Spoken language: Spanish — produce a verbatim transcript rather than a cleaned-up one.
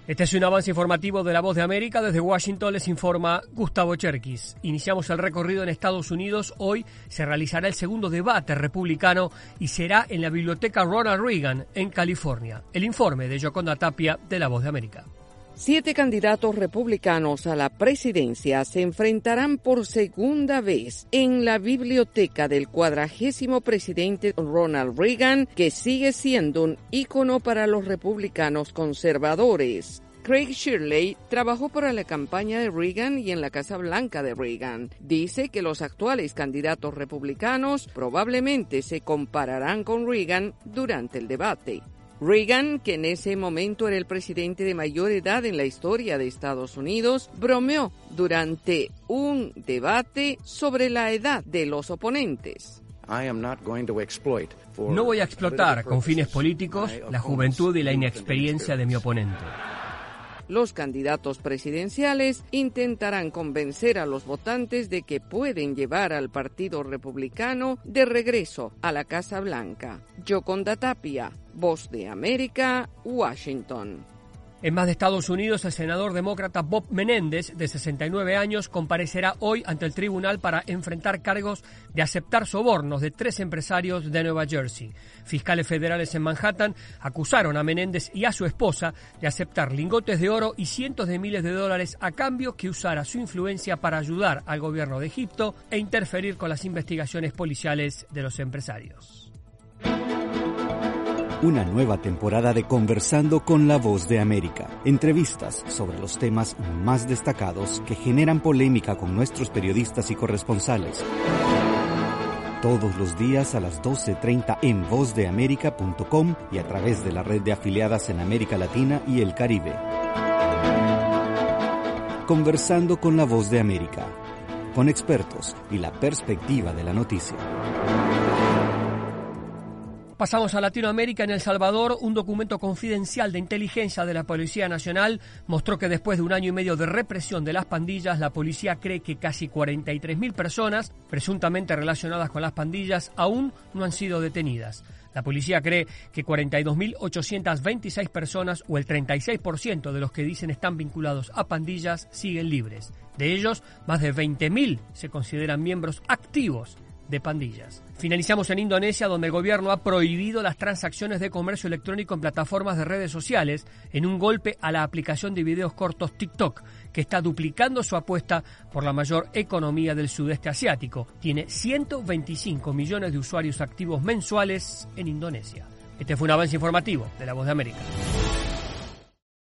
Este es un avance informativo de La Voz de América. Desde Washington les informa Gustavo Cherkis. Iniciamos el recorrido en Estados Unidos. Hoy se realizará el segundo debate republicano y será en la Biblioteca Ronald Reagan, en California. El informe de Yoconda Tapia, de La Voz de América. Siete candidatos republicanos a la presidencia se enfrentarán por segunda vez en la biblioteca del cuadragésimo presidente Ronald Reagan, que sigue siendo un ícono para los republicanos conservadores. Craig Shirley trabajó para la campaña de Reagan y en la Casa Blanca de Reagan. Dice que los actuales candidatos republicanos probablemente se compararán con Reagan durante el debate. Reagan, que en ese momento era el presidente de mayor edad en la historia de Estados Unidos, bromeó durante un debate sobre la edad de los oponentes. No voy a explotar con fines políticos la juventud y la inexperiencia de mi oponente. Los candidatos presidenciales intentarán convencer a los votantes de que pueden llevar al Partido Republicano de regreso a la Casa Blanca. Yoconda Tapia, Voz de América, Washington. En más de Estados Unidos, el senador demócrata Bob Menéndez, de sesenta y nueve años, comparecerá hoy ante el tribunal para enfrentar cargos de aceptar sobornos de tres empresarios de Nueva Jersey. Fiscales federales en Manhattan acusaron a Menéndez y a su esposa de aceptar lingotes de oro y cientos de miles de dólares a cambio que usara su influencia para ayudar al gobierno de Egipto e interferir con las investigaciones policiales de los empresarios. Una nueva temporada de Conversando con la Voz de América. Entrevistas sobre los temas más destacados que generan polémica con nuestros periodistas y corresponsales. Todos los días a las doce treinta en voz de américa punto com y a través de la red de afiliadas en América Latina y el Caribe. Conversando con la Voz de América. Con expertos y la perspectiva de la noticia. Pasamos a Latinoamérica. En El Salvador, un documento confidencial de inteligencia de la Policía Nacional mostró que después de un año y medio de represión de las pandillas, la policía cree que casi cuarenta y tres mil personas, presuntamente relacionadas con las pandillas, aún no han sido detenidas. La policía cree que cuarenta y dos mil ochocientas veintiséis personas, o el treinta y seis por ciento de los que dicen están vinculados a pandillas, siguen libres. De ellos, más de veinte mil se consideran miembros activos de pandillas. Finalizamos en Indonesia, donde el gobierno ha prohibido las transacciones de comercio electrónico en plataformas de redes sociales en un golpe a la aplicación de videos cortos TikTok, que está duplicando su apuesta por la mayor economía del sudeste asiático. Tiene ciento veinticinco millones de usuarios activos mensuales en Indonesia. Este fue un avance informativo de La Voz de América.